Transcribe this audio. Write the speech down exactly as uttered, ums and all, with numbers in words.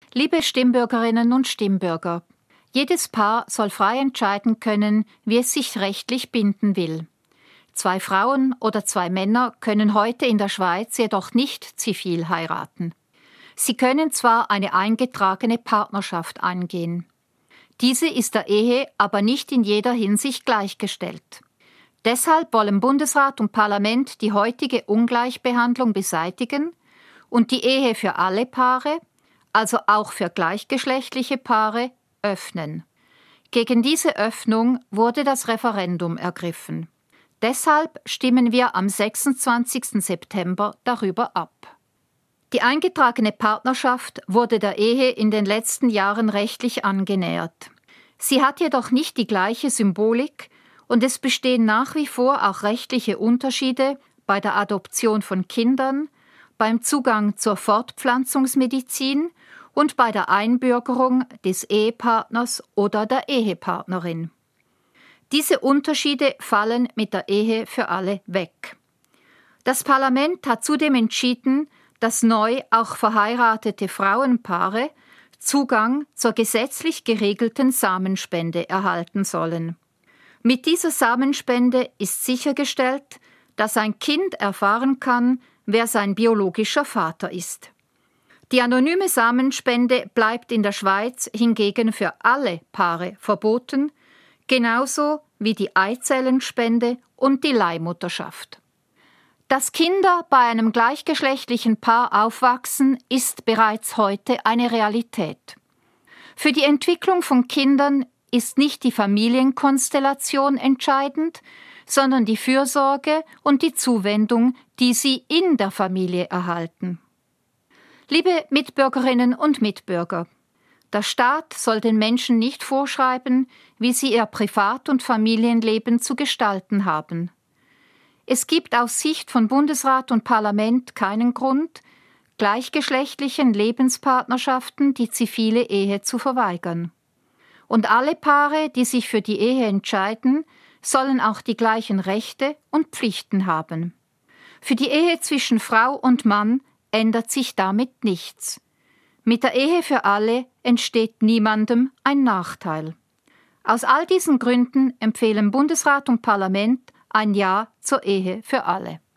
Liebe Stimmbürgerinnen und Stimmbürger, jedes Paar soll frei entscheiden können, wie es sich rechtlich binden will. Zwei Frauen oder zwei Männer können heute in der Schweiz jedoch nicht zivil heiraten. Sie können zwar eine eingetragene Partnerschaft eingehen. Diese ist der Ehe aber nicht in jeder Hinsicht gleichgestellt. Deshalb wollen Bundesrat und Parlament die heutige Ungleichbehandlung beseitigen und die Ehe für alle Paare, also auch für gleichgeschlechtliche Paare, öffnen. Gegen diese Öffnung wurde das Referendum ergriffen. Deshalb stimmen wir am sechsundzwanzigsten September darüber ab. Die eingetragene Partnerschaft wurde der Ehe in den letzten Jahren rechtlich angenähert. Sie hat jedoch nicht die gleiche Symbolik und es bestehen nach wie vor auch rechtliche Unterschiede bei der Adoption von Kindern, beim Zugang zur Fortpflanzungsmedizin und bei der Einbürgerung des Ehepartners oder der Ehepartnerin. Diese Unterschiede fallen mit der Ehe für alle weg. Das Parlament hat zudem entschieden, dass neu auch verheiratete Frauenpaare Zugang zur gesetzlich geregelten Samenspende erhalten sollen. Mit dieser Samenspende ist sichergestellt, dass ein Kind erfahren kann, wer sein biologischer Vater ist. Die anonyme Samenspende bleibt in der Schweiz hingegen für alle Paare verboten, genauso wie die Eizellenspende und die Leihmutterschaft. Dass Kinder bei einem gleichgeschlechtlichen Paar aufwachsen, ist bereits heute eine Realität. Für die Entwicklung von Kindern ist nicht die Familienkonstellation entscheidend, sondern die Fürsorge und die Zuwendung, die sie in der Familie erhalten. Liebe Mitbürgerinnen und Mitbürger, der Staat soll den Menschen nicht vorschreiben, wie sie ihr Privat- und Familienleben zu gestalten haben. Es gibt aus Sicht von Bundesrat und Parlament keinen Grund, gleichgeschlechtlichen Lebenspartnerschaften die zivile Ehe zu verweigern. Und alle Paare, die sich für die Ehe entscheiden, sollen auch die gleichen Rechte und Pflichten haben. Für die Ehe zwischen Frau und Mann ändert sich damit nichts. Mit der Ehe für alle entsteht niemandem ein Nachteil. Aus all diesen Gründen empfehlen Bundesrat und Parlament ein Ja zur Ehe für alle.